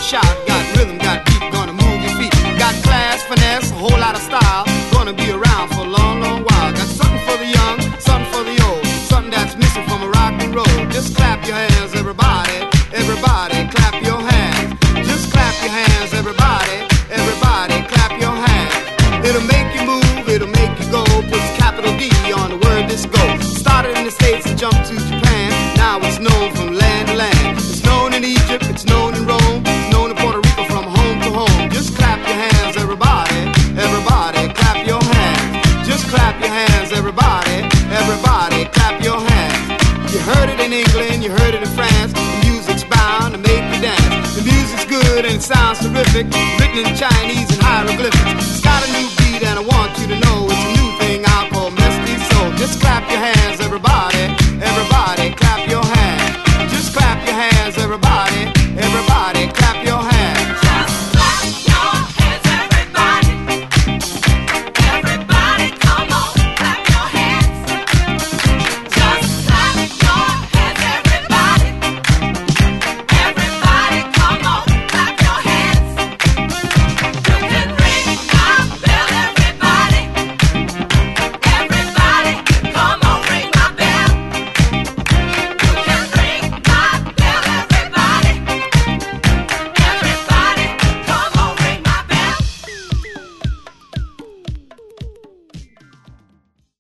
shout, got rhythm, got beat, gonna move your feet. Got class, finesse, a whole lot of style, gonna be around for a long, long while. Got something for the young, something for the old, something that's missing from a rock and roll. Just clap your hands, everybody, everybody, clap your hands. Just clap your hands, everybody, everybody, clap your hands. It'll make you move, it'll make you go. Put capital D on the word disco. Started in the States and jumped to Japan. Now it's known from land to land. It's known in Egypt, it's known in Rome, it's known in Puerto Rico from home to home. Just clap your hands, everybody, everybody, clap your hands. Just clap your hands, everybody, everybody, clap your hands. You heard it in England, you heard it in France. The music's bound to make you dance. The music's good and it sounds terrific, written in Chinese and hieroglyphics. It's got a new beat and I want you to know